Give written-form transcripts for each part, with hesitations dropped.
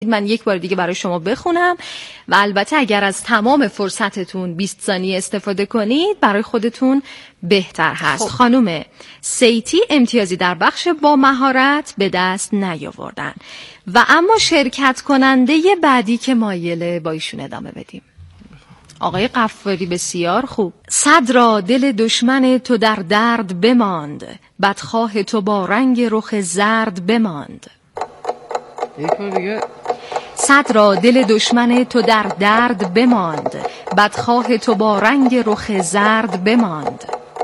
من یک بار دیگه برای شما بخونم و البته اگر از تمام فرصتتون 20 ثانیه استفاده کنید برای خودتون بهتر هست. خانم سیتی امتیازی در بخش با مهارت به دست نیاوردن و اما شرکت کننده بعدی که مایله با ایشون ادامه بدیم. آقای قفاری بسیار خوب. صد را دل دشمن تو در درد بماند، بدخواه تو با رنگ رخ زرد بماند. یک بار دیگه. صد را دل دشمن تو در درد بماند، بدخواه تو با رنگ رخ زرد بماند.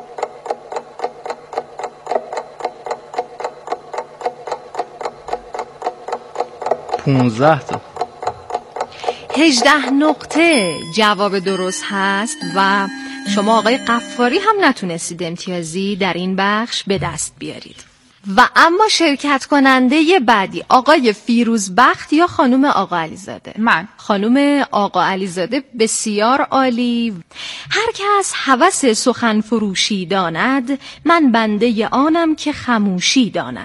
15 تا. 18 نقطه جواب درست هست و شما آقای قفاری هم نتونستید امتیازی در این بخش به دست بیارید. و اما شرکت کننده بعدی آقای فیروزبخت یا خانم آقا علیزاده؟ من. خانم آقا علیزاده بسیار عالی. هر کس هوس سخن فروشی داند، من بنده آنم که خموشی داند.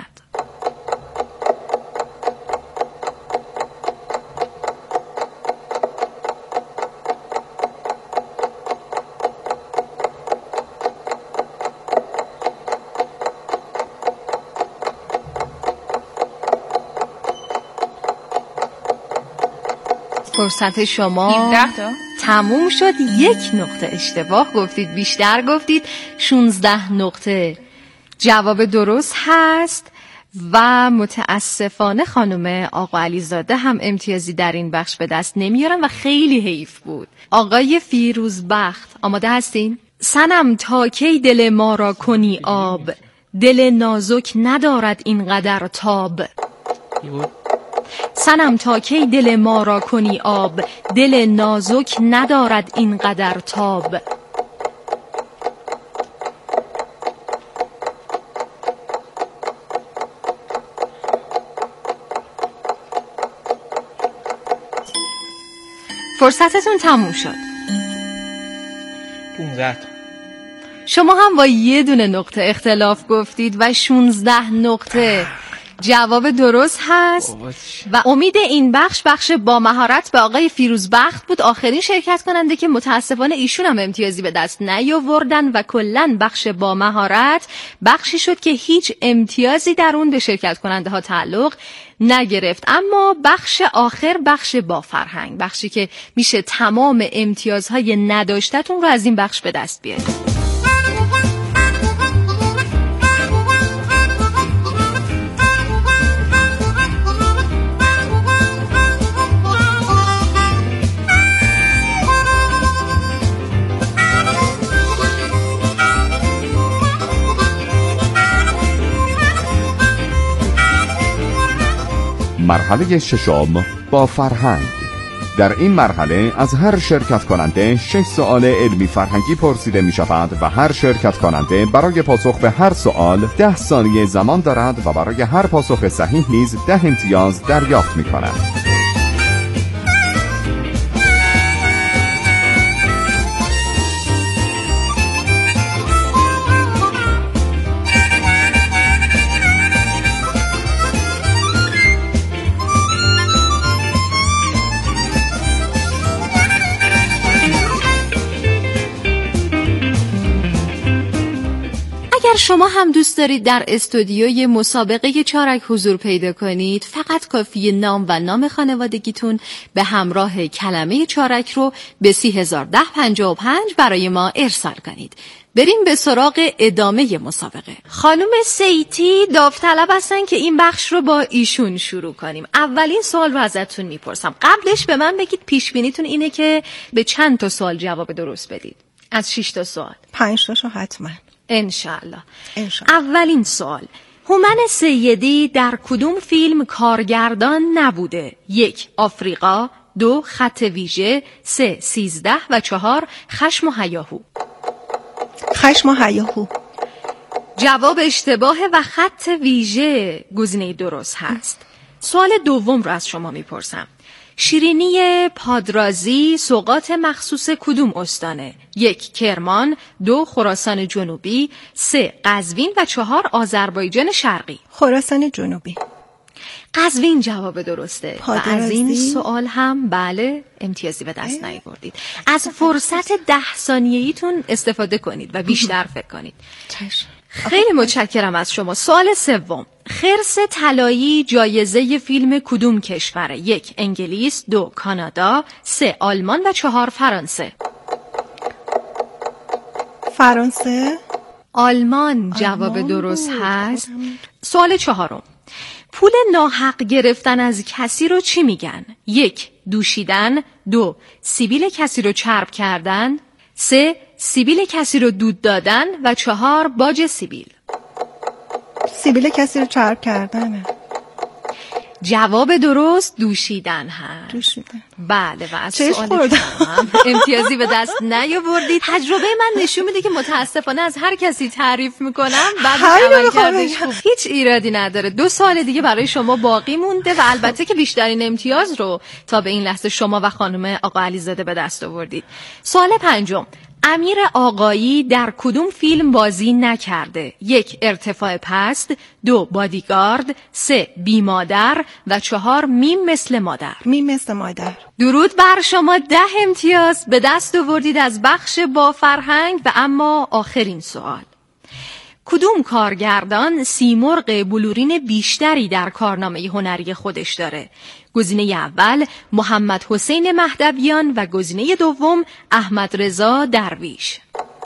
فرصت شما 17 تا تموم شد. 1 نقطه اشتباه گفتید، بیشتر گفتید. 16 نقطه جواب درست هست و متاسفانه خانم آقا علیزاده هم امتیازی در این بخش به دست نمیارن و خیلی حیف بود. آقای فیروزبخت آماده هستین؟ صنم تا کی دل ما را کنی آب، دل نازک ندارد اینقدر تاب. صنم تا کی دل ما را کنی آب، دل نازک ندارد اینقدر تاب. فرصتتون تموم شد. 15 تا. شما هم با 1 نقطه اختلاف گفتید و 16 نقطه جواب درست هست و امید این بخش با مهارت به آقای فیروزبخت بود. آخرین شرکت کننده که متاسفانه ایشون هم امتیازی به دست نیاوردن و کلن بخش با مهارت بخشی شد که هیچ امتیازی در اون به شرکت کننده ها تعلق نگرفت. اما بخش آخر بخش با فرهنگ، بخشی که میشه تمام امتیازهای نداشتتون رو از این بخش به دست بیارید. مرحله 6 با فرهنگ. در این مرحله از هر شرکت کننده 6 سوال علمی فرهنگی پرسیده می شود و هر شرکت کننده برای پاسخ به هر سوال 10 ثانیه زمان دارد و برای هر پاسخ صحیح نیز 10 امتیاز دریافت می کند. شما هم دوست دارید در استودیوی مسابقه چارک حضور پیدا کنید، فقط کافیه نام و نام خانوادگیتون به همراه کلمه چارک رو به 301055 برای ما ارسال کنید. بریم به سراغ ادامه مسابقه. خانم سیتی داوطلب هستن که این بخش رو با ایشون شروع کنیم. اولین سوال رو ازتون میپرسم. قبلش به من بگید پیش بینیتون اینه که به چند تا سوال جواب درست بدید؟ از 6 تا سوال 5 تاشو حتما انشالله. اولین سوال، هومن سیدی در کدوم فیلم کارگردان نبوده؟ 1. آفریقا، 2. خط ویژه، 3. 13 و 4. خشم و هیاهو. خشم و هیاهو. جواب اشتباهه و خط ویژه گزینه درست هست. سوال دوم رو از شما میپرسم. شیرینی پادرازی سوغات مخصوص کدوم استانه؟ 1. کرمان، 2. خراسان جنوبی، 3. قزوین و 4. آذربایجان شرقی. خراسان جنوبی. قزوین جواب درسته و از این سوال هم بله امتیازی به دست نیاوردید. از فرصت 10 ثانیه‌ایتون استفاده کنید و بیشتر فکر کنید. خیلی متشکرم از شما. سوال سوم، خرس طلایی جایزه فیلم کدوم کشوره؟ 1 انگلیس، 2 کانادا، 3 آلمان و 4 فرانسه. فرانسه. آلمان جواب درست هست. سوال چهارم، پول ناحق گرفتن از کسی رو چی میگن؟ 1 دوشیدن، 2 سیبیل کسی رو چرب کردن، 3 سیبیل کسی رو دود دادن و 4 باج سیبیل. سیبیل کسی رو چرب کردنه. جواب درست دوشیدن هست. دوشیدن. بله و از سوال هم امتیازی به دست نیاوردید. تجربه من نشون میده که متاسفانه از هر کسی تعریف میکنم بعد عملکردش خوب. هیچ ایرادی نداره. 2 سال دیگه برای شما باقی مونده و البته که بیشترین امتیاز رو تا به این لحظه شما و خانم آقا علیزاده به دست آوردید. سوال 5، امیر آقایی در کدوم فیلم بازی نکرده؟ 1 ارتفاع پست، 2 بادیگارد، 3 بی مادر و 4 میم مثل مادر. میم مثل مادر. درود بر شما. 10 امتیاز به دست آوردید از بخش با فرهنگ. و اما آخرین سوال، کدوم کارگردان سیمرغ بلورین بیشتری در کارنامه هنری خودش داره؟ گزینه اول محمد حسین مهدویان و گزینه دوم احمد رضا درویش.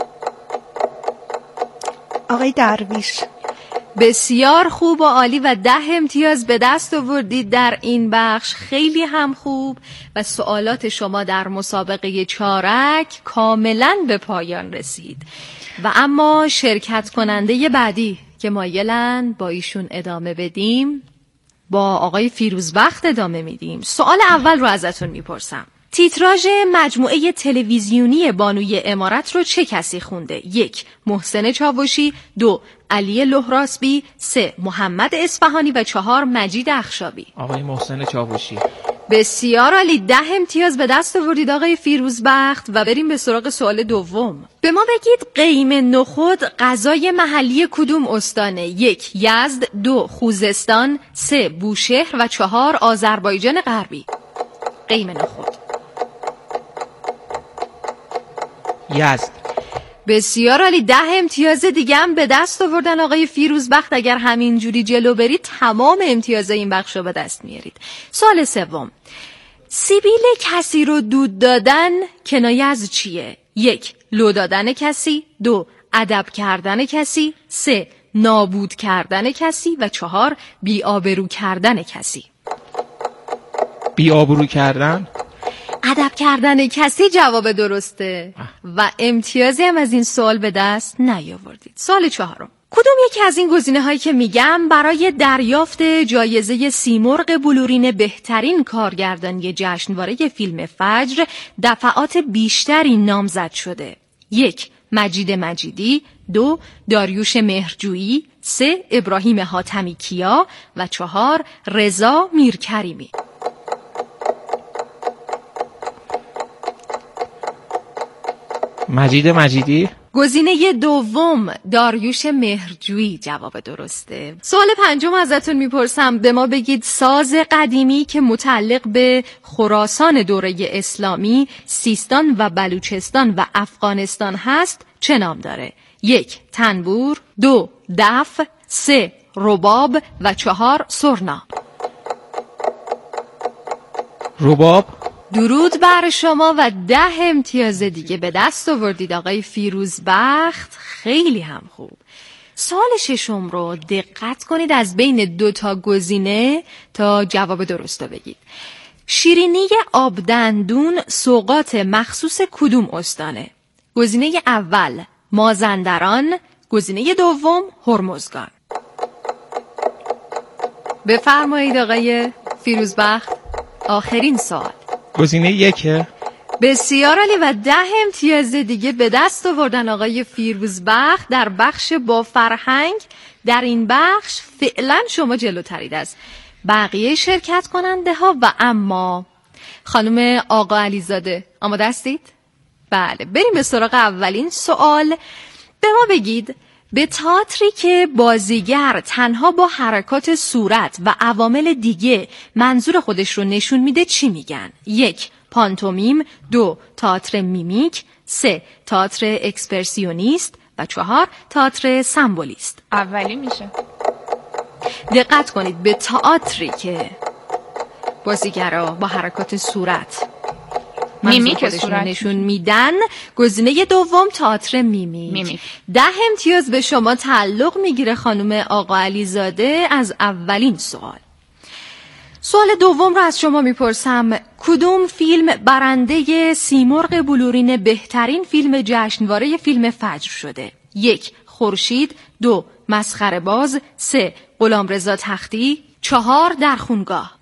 آقای درویش. بسیار خوب و عالی و 10 امتیاز به دست آوردید در این بخش. خیلی هم خوب و سوالات شما در مسابقه چارک کاملا به پایان رسید. و اما شرکت کننده بعدی که مایلن با ایشون ادامه بدیم، با آقای فیروزبخت ادامه میدیم. سوال اول رو ازتون میپرسم، تیتراژ مجموعه تلویزیونی بانوی امارت رو چه کسی خونده؟ 1 محسن چاوشی، 2 علی لهراسبی، 3 محمد اصفهانی و 4 مجید اخشابی. آقای محسن چاوشی. بسیار عالی. 10 امتیاز به دست آوردید آقای فیروزبخت و بریم به سراغ سوال دوم. به ما بگید قیم نخود غذای محلی کدوم استانه؟ 1 یزد، 2 خوزستان، 3 بوشهر و 4 آذربایجان غربی. قیم نخود. یزد. بسیار عالی. 10 امتیاز دیگه هم به دست آوردن آقای فیروزبخت. اگر همین جوری جلو برید تمام امتیاز این بخش رو به دست میارید. سوال سوم، سیبیل کسی رو دود دادن کنایه از چیه؟ 1 لو دادن کسی، 2 ادب کردن کسی، 3 نابود کردن کسی و 4 بی‌آبرو کردن کسی. بی‌آبرو کردن. ادب کردن کسی جواب درسته و امتیازی هم از این سوال به دست نیاوردید. سوال 4، کدوم یکی از این گزینه‌هایی که میگم برای دریافت جایزه سیمرغ بلورین بهترین کارگردانی جشنواره فیلم فجر دفعات بیشتری نامزد شده؟ 1 مجید مجیدی، 2 داریوش مهرجویی، 3 ابراهیم حاتمی کیا و 4 رضا میرکریمی. مجید مجیدی. گزینه دوم داریوش مهرجویی جواب درسته. سوال 5 ازتون میپرسم، به ما بگید ساز قدیمی که متعلق به خراسان دوره اسلامی، سیستان و بلوچستان و افغانستان هست چه نام داره؟ 1 تنبور، 2 دف، 3 رباب و 4 سرنا. رباب. درود بر شما و 10 امتیاز دیگه به دست آوردید آقای فیروزبخت. خیلی هم خوب. سوال 6 رو دقت کنید از بین 2 تا گزینه تا جواب درست رو بگید. شیرینی آبدندون سوغات مخصوص کدوم استانه؟ گزینه اول مازندران، گزینه دوم هرمزگان. بفرمایید آقای فیروزبخت. آخرین سوال. گزینه 1. بسیار عالی و 10 امتیاز دیگه به دست آوردن آقای فیروزبخت در بخش با فرهنگ. در این بخش فعلا شما جلوترید از بقیه شرکت کننده ها. و اما خانم آقا علیزاده آماده هستید؟ بله، بریم به سراغ اولین سوال. به ما بگید به تئاتری که بازیگر تنها با حرکات صورت و عوامل دیگه منظور خودش رو نشون میده چی میگن؟ 1. پانتومیم، 2. تئاتر میمیک، 3. تئاتر اکسپرسیونیست و 4. تئاتر سمبولیست. اولی میشه. دقت کنید، به تئاتری که بازیگرا با حرکات صورت میمیک صورت نشون میدن، گزینه دوم تئاتر میمیک. 10 امتیاز به شما تعلق میگیره خانم آقا علیزاده از اولین سوال. سوال دوم رو از شما میپرسم، کدوم فیلم برنده سیمرغ بلورین بهترین فیلم جشنواره فیلم فجر شده؟ 1. خورشید، 2. مسخره باز، 3. غلامرضا تختی، 4. در خونگاه.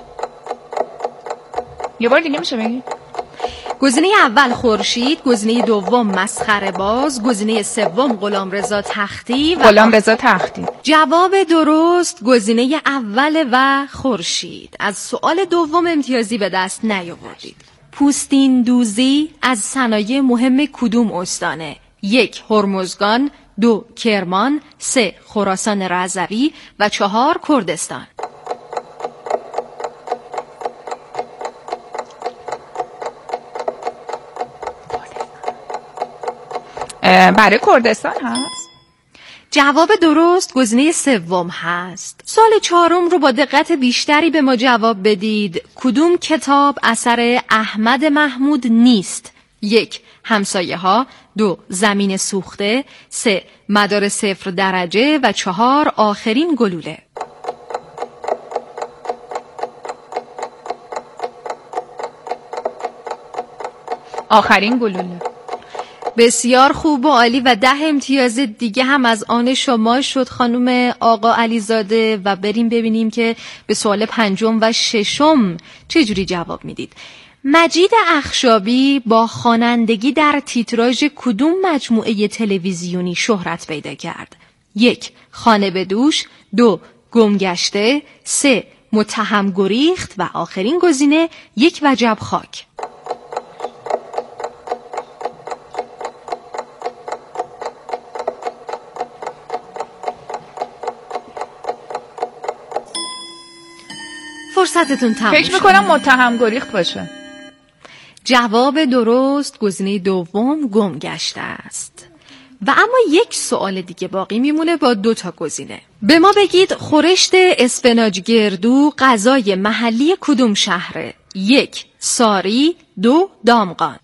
یه بار دیگه میشه بگی؟ گزینه اول خورشید، گزینه دوم مسخره باز، گزینه سوم غلامرضا تختی. غلامرضا تختی. جواب درست گزینه اول و خورشید. از سوال دوم امتیازی به دست نیاوردید. پوستین دوزی از صنایع مهم کدوم استانه؟ 1. هرمزگان، 2. کرمان، 3. خراسان رضوی و 4. کردستان. برای کردستان هست؟ جواب درست گزینه سوم هست. سوال چهارم رو با دقت بیشتری به ما جواب بدید. کدوم کتاب اثر احمد محمود نیست؟ 1. همسایه ها، 2. زمین سوخته، 3. مدار 0 درجه و 4. آخرین گلوله. آخرین گلوله. بسیار خوب و عالی و 10 امتیاز دیگه هم از آن شما شد خانم آقا علیزاده. و بریم ببینیم که به سوال پنجم و ششم چجوری جواب میدید. مجید اخشابی با خوانندگی در تیتراژ کدوم مجموعه تلویزیونی شهرت پیدا کرد؟ 1. خانه به دوش، 2. گمگشته، 3. متهم گریخت و آخرین گزینه یک وجب خاک. فرصتتون تموم شد. فکر میکنم متهم گریخت باشه. جواب درست گزینه دوم گمگشته است. و اما یک سوال دیگه باقی میمونه با 2 تا گزینه. به ما بگید خورشت اسفناج گردو غذای محلی کدوم شهره؟ 1. ساری، 2. دامغان.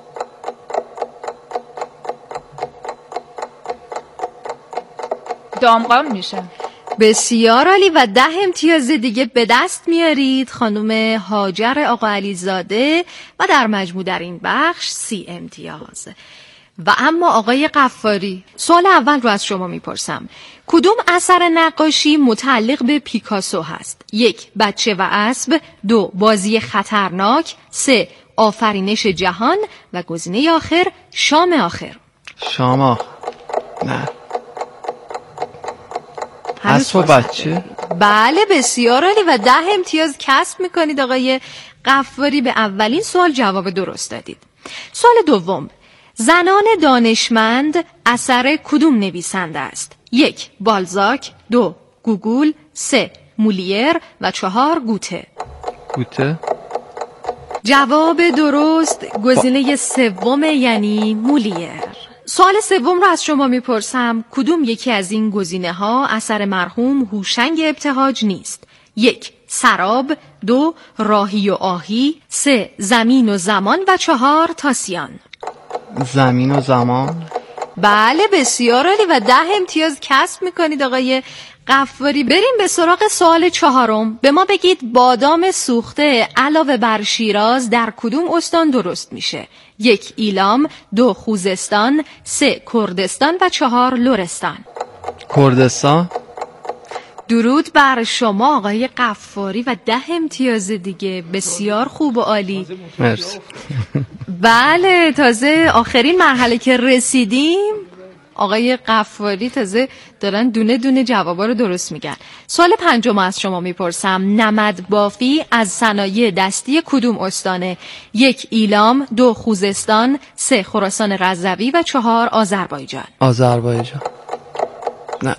دامغان میشه. بسیار عالی و 10 امتیاز دیگه به دست میارید خانم هاجر آقا علیزاده و در مجموع در این بخش 30 امتیاز. و اما آقای قفاری، سوال اول رو از شما میپرسم. کدوم اثر نقاشی متعلق به پیکاسو هست؟ 1. بچه و اسب، 2. بازی خطرناک، 3. آفرینش جهان و گزینه آخر شام آخر. شام آخر. نه، اسب و بچه. بله بسیار عالی و 10 امتیاز کسب میکنید آقای قفاری. به اولین سوال جواب درست دادید. سوال دوم، زنان دانشمند اثر کدوم نویسنده است؟ 1. بالزاک، 2. گوگول، 3. مولیر و 4. گوته. گوته. جواب درست گزینه سوم یعنی مولیر. سوال سوم رو از شما میپرسم. کدوم یکی از این گزینه ها اثر مرحوم هوشنگ ابتهاج نیست؟ 1. سراب، 2. راهی و آهی، 3. زمین و زمان و 4. تاسیان. زمین و زمان. بله بسیار عالی و 10 امتیاز کسب میکنید آقای قفاری. بریم به سراغ سوال چهارم. به ما بگید بادام سوخته علاوه بر شیراز در کدوم استان درست میشه؟ 1. ایلام، 2. خوزستان، 3. کردستان و 4. لرستان. کردستان. درود بر شما آقای قفاری و 10 امتیاز دیگه. بسیار خوب و عالی. مرسی. بله تازه آخرین مرحله که رسیدیم آقای قفاری تازه دارن دونه دونه جوابا رو درست میگن. سوال پنجم از شما میپرسم. نمد بافی از صنایع دستی کدوم استانه؟ 1. ایلام، 2. خوزستان، 3. خراسان رضوی و 4. آذربایجان. آذربایجان. نه.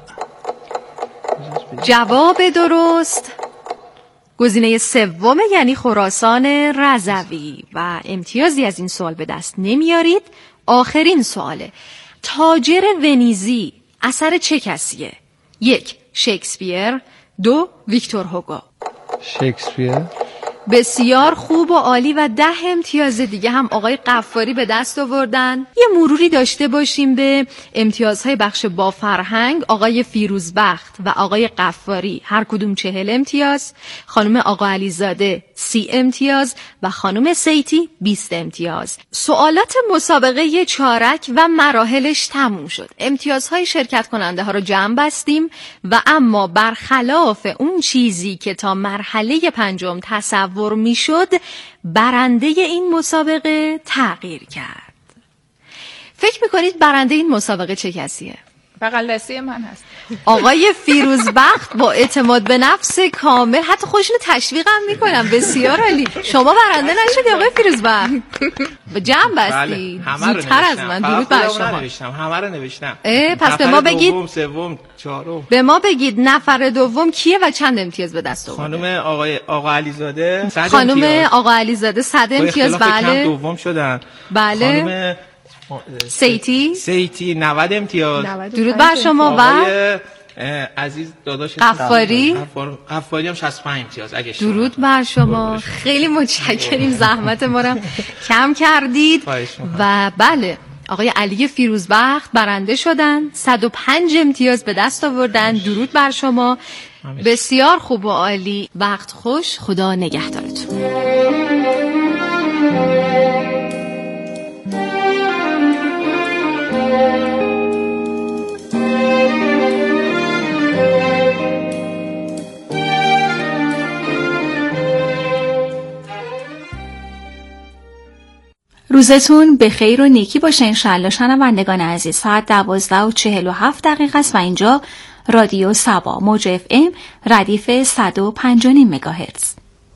جواب درست گزینه سوم، یعنی خراسان رضوی، و امتیازی از این سوال به دست نمیارید. آخرین سواله. تاجر ونیزی اثر چه کسیه؟ 1. شکسپیر، 2. ویکتور هوگو. شکسپیر. بسیار خوب و عالی و 10 امتیاز دیگه هم آقای قفاری به دست آوردن. یه مروری داشته باشیم به امتیازهای بخش با فرهنگ. آقای فیروزبخت و آقای قفاری هر کدوم 40 امتیاز، خانم آقا علیزاده 30 امتیاز و خانم سیتی 20 امتیاز. سوالات مسابقه چارک و مراحلش تموم شد. امتیازهای شرکت کننده ها رو جمع بستیم و اما برخلاف اون چیزی که تا مرحله 5 تصور میشد، برنده این مسابقه تغییر کرد. فکر میکنید برنده این مسابقه چه کسیه؟ بغل دستی من هست. آقای فیروزبخت با اعتماد به نفس کامل، حتی خودشونو تشویقم میکنم. بسیار عالی. شما برنده نشدی آقای فیروزبخت. به جمع بستی. زودتر از من. درود بر شما. همه رو نوشتم. پس به ما بگید دوم، سوم، چهارم. به ما بگید نفر دوم کیه و چند امتیاز به دست آورد؟ خانم آقا علیزاده 100 امتیاز. خانم آقا علیزاده 100 امتیاز. بله. دوم شدن. بله. خانم سیتی 90 امتیاز. درود بر شما. و عزیز داداش قفاری هم 65 امتیاز. اگه درود بر شما. خیلی متشکریم، زحمت ما رو کم کردید. و بله، آقای علی فیروزبخت برنده شدن، 105 امتیاز به دست آوردن. درود بر شما. بسیار خوب و عالی. وقت خوش. خدا نگهدارتون. روزتون به خیر و نیکی باشه انشالله شنوندگان عزیز. ساعت 12:47 است و اینجا رادیو سبا موج FM ردیف 105.5 مگاهرتز.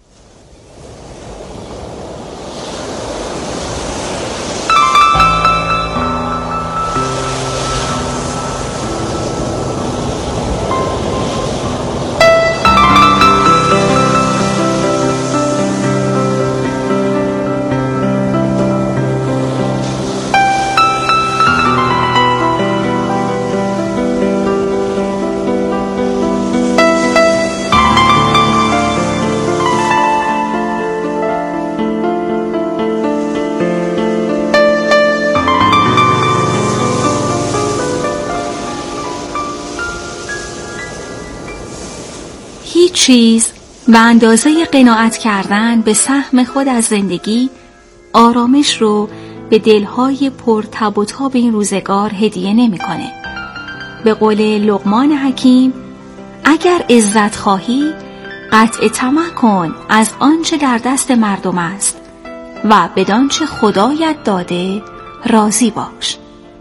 چیز به اندازه قناعت کردن به سهم خود از زندگی آرامش رو به دلهای پر تب و تاب این روزگار هدیه نمی‌کنه. به قول لقمان حکیم، اگر عزت خواهی قطع طمع کن از آنچه در دست مردم است و بدانچه خدایت داده راضی باش.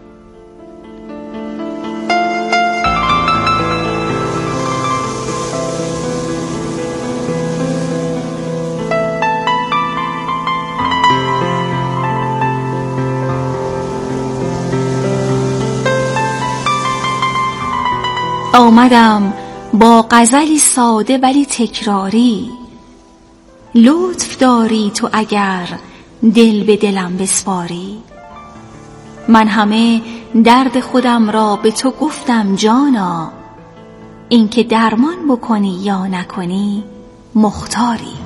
آمدم با غزلی ساده ولی تکراری، لطف داری تو اگر دل به دلم بسپاری. من همه درد خودم را به تو گفتم جانا، این که درمان بکنی یا نکنی مختاری.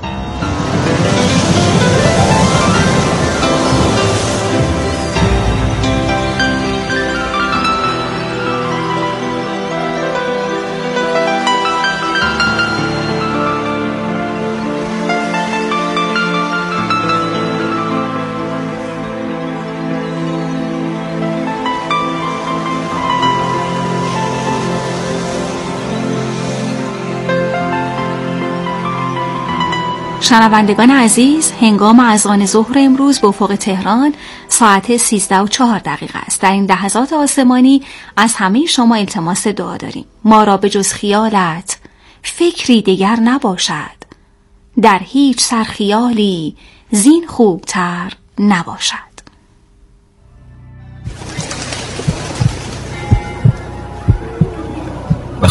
شنوندگان عزیز، هنگام اذان ظهر امروز به افق تهران ساعت 13:04 است. در این لحظات آسمانی از همه شما التماس دعا داریم. ما را به جز خیالت فکری دیگر نباشد، در هیچ سرخیالی زین خوبتر نباشد.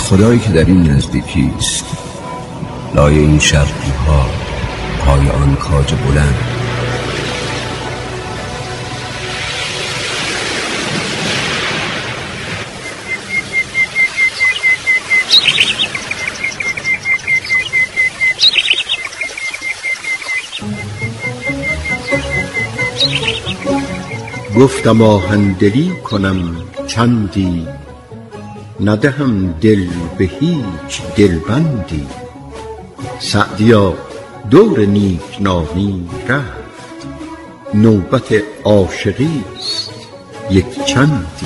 خدایی که در این نزدیکی است، لای این شرقی ها، پای آن کاج بلند. گفتم آهندلی کنم چندی، ندهم دل به هیچ دلبندی. سعدیا دور نیکنامی رفت، نوبت عاشقی است یک چندی.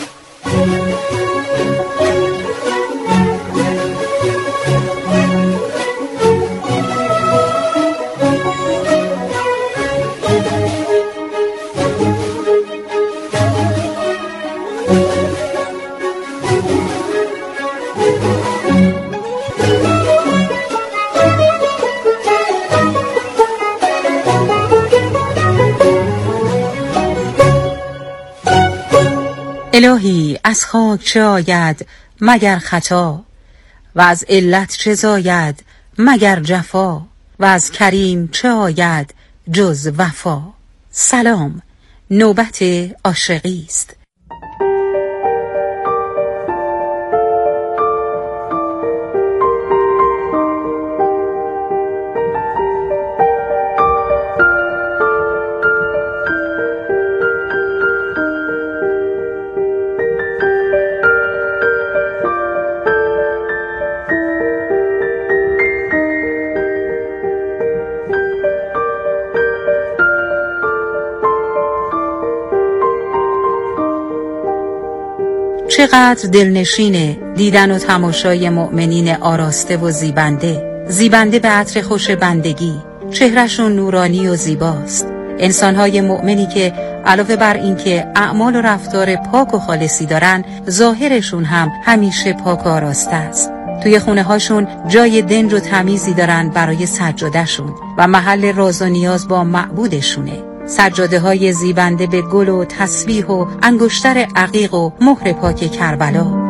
الهی از خاک چه آید مگر خطا، و از علت چه زاید مگر جفا، و از کریم چه آید جز وفا. سلام، نوبت عاشقی است. چقدر دلنشینه دیدن و تماشای مؤمنین آراسته و زیبنده، زیبنده به عطر خوش بندگی، چهرهشون نورانی و زیباست. انسانهای مؤمنی که علاوه بر این که اعمال و رفتار پاک و خالصی دارن، ظاهرشون هم همیشه پاک و آراسته است. توی خونه هاشون جای دنج و تمیزی دارن برای سجادهشون و محل راز و نیاز با معبودشونه. سجاده های زیبنده به گل و تسبیح و انگشتر عقیق و مهر پاک کربلا.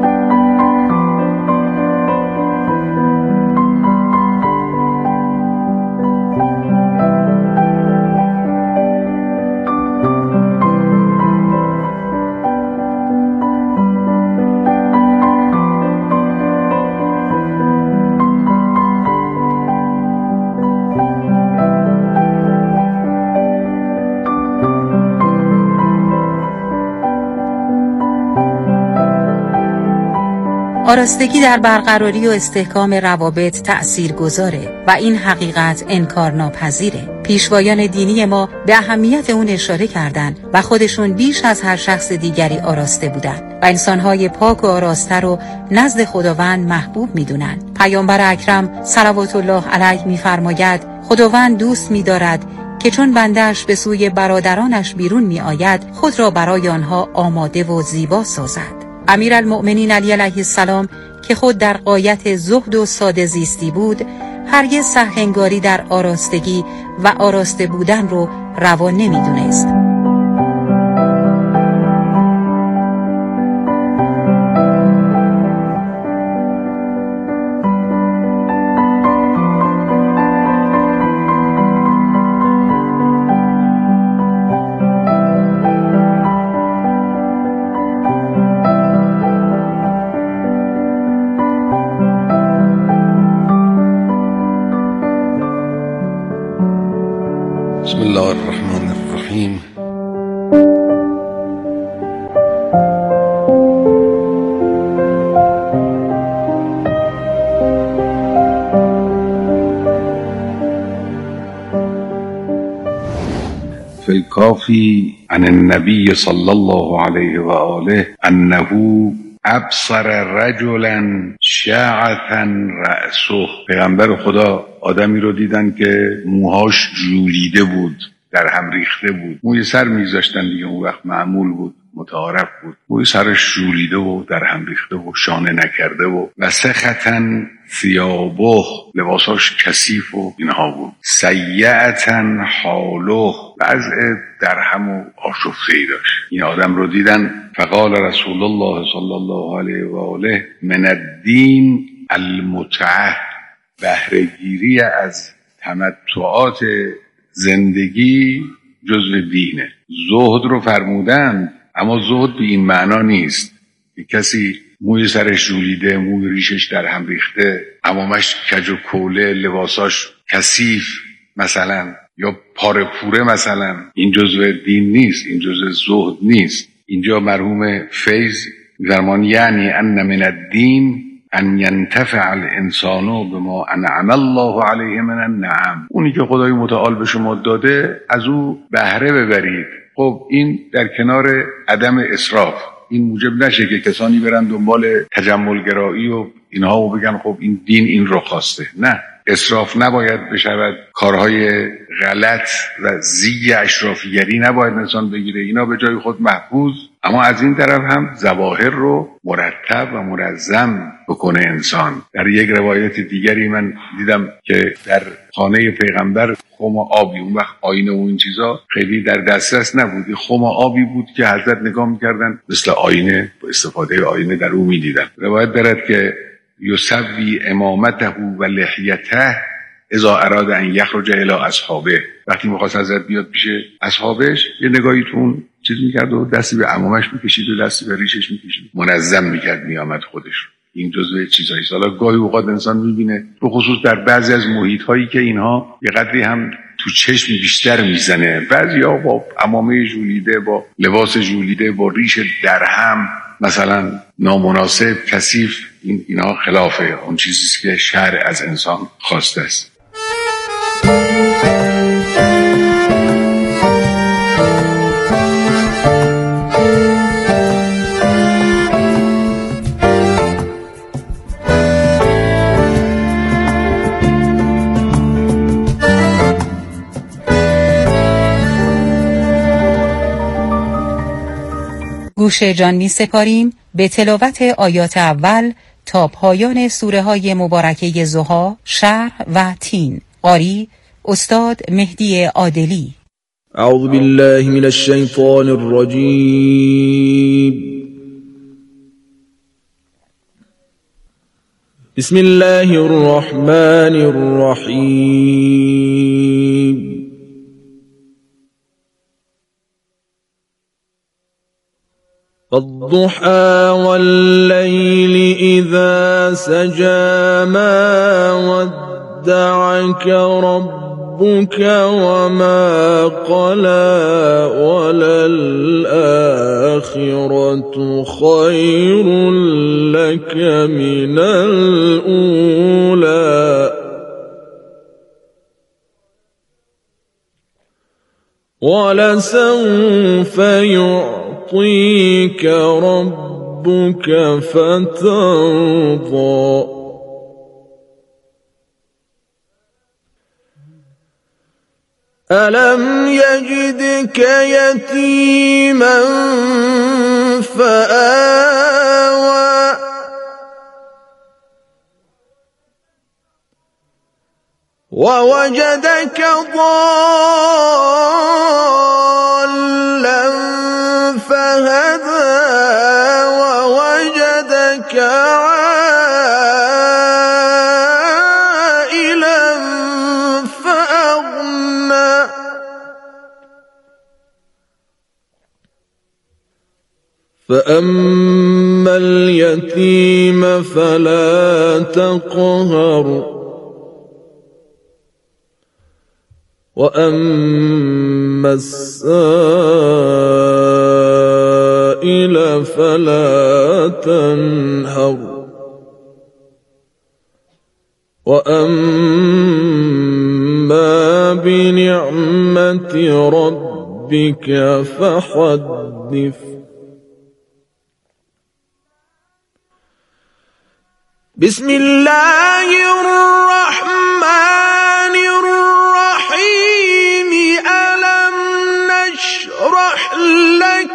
آراستگی در برقراری و استحکام روابط تأثیر گذاره و این حقیقت انکارناپذیره. پیشوایان دینی ما به اهمیت اون اشاره کردن و خودشون بیش از هر شخص دیگری آراسته بودن و انسانهای پاک و آراسته رو نزد خداوند محبوب میدونن. پیامبر اکرم صلوات الله علیه میفرماید خداوند دوست می‌دارد که چون بنده‌اش به سوی برادرانش بیرون می‌آید خود را برای آنها آماده و زیبا سازد. امیرالمؤمنین علی علیه السلام که خود در غایت زهد و ساده زیستی بود، هرگز سرهنگاری در آراستگی و آراسته بودن رو روا نمی‌دونست. بسم الله الرحمن الرحیم. فی الکافی عن النبی صلی الله علیه و آله انه ابصر رجلا شعثا رأسه. پیغمبر خدا آدمی رو دیدن که موهاش جولیده بود، در هم ریخته بود. موی سر میذاشتن دیگه، اون وقت معمول بود، متعارف بود. موی سرش جولیده و در هم ریخته و شانه نکرده و سخطا ثیابه، لباساش کثیف و اینها بود. سیئتن حاله، وضع درهم و آشفته‌ای داشت. این آدم رو دیدن فقال رسول الله صلی الله علیه و آله من الدین المتعه، بهره‌گیری از تمتعات زندگی جزو دینه. زهد رو فرمودن، اما زهد به این معنا نیست که کسی موی سرش جولیده، موی ریشش در هم ریخته، عمامش کج و کوله، لباساش کثیف مثلا، یا پاره پوره مثلا، این جزو دین نیست، این جزو زهد نیست. اینجا مرحوم فیض فرمان یعنی ان من الدین ان ینتفع الانسان بما انعم الله علیه من النعم، اونی که خدای متعال به شما داده از او بهره ببرید. خب این در کنار عدم اسراف، این موجب نشه که کسانی برن دنبال تجملگرایی و اینها و بگن خب این دین این رو خواسته. نه، اسراف نباید بشود، کارهای غلط و زی اشرافیگری نباید انسان بگیره، اینا به جای خود محفوظ، اما از این طرف هم ظواهر رو مرتب و منظم بکنه انسان. در یک روایت دیگری من دیدم که در خانه پیغمبر خم آبی، اون وقت آینه و این چیزا خیلی در دسترس نبود، خم آبی بود که حضرت نگاه میکردن مثل آینه، با استفاده آینه در او میدیدن. روایت دارد که یسوی امامته و لحیته اذا اراد ان یخرج الی اصحابه، وقتی میخواست حضرت بیاد پیش اصحابش یه نگاهی تو اون چیز میکرد و دستی به عمامش میکشید و دستی به ریشش میکشید، منظم میکرد میامد خودش. این جزء چیزایی است. حالا گاهی اوقات انسان میبینه به خصوص در بعضی از محیط هایی که اینها یه قدری هم تو چشم بیشتر میزنه، بعضیا با عمامه ژولیده، با لباس ژولیده، با ریش درهم مثلا نامناسب، کثیف، اینها خلافه اون چیزی که شرع از انسان خواسته است. گوش جان می سپاریم به تلاوت آیات اول تا پایان سوره های مبارکه ضحی، شرح و تین. قاری استاد مهدی عادلی. اعوذ بالله من الشیطان الرجیم. بسم الله الرحمن الرحیم. والضحى والليل إذا سجى ما ودعك ربك وما قلى وللآخرة خير لك من الأولى ولسوف يعطيك ربك فترضى ألم يجدك يتيما فآوى ووجدك ضالا فهدى ووجدك عائلا فأغنى فأما اليتيم فلا تقهر وأما السائل فلا تنهر وأما بنعمة ربك فحدث بسم الله الرحمن الرحيم ألم نشرح لك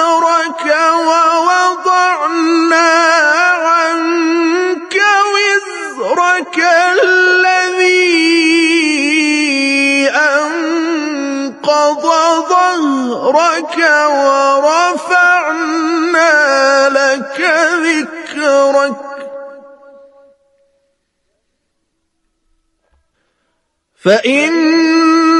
صدرك ووضعنا عنك وزرك ظهرك ورفعنا لك ذكرك فإن